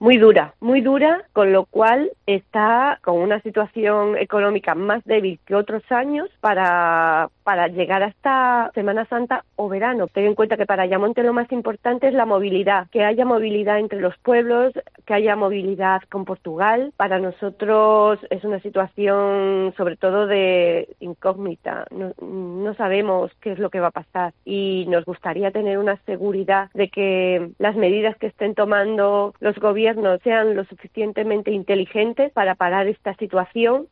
muy dura, con lo cual está con una situación económica más débil que otros años para llegar hasta Semana Santa o verano. Ten en cuenta que para Ayamonte lo más importante es la movilidad, que haya movilidad entre los pueblos, que haya movilidad con Portugal. Para nosotros es una situación sobre todo de incógnita, no sabemos qué es lo que va a pasar y nos gustaría tener una seguridad de que las medidas que estén tomando los gobiernos sean lo suficientemente inteligentes para parar esta situación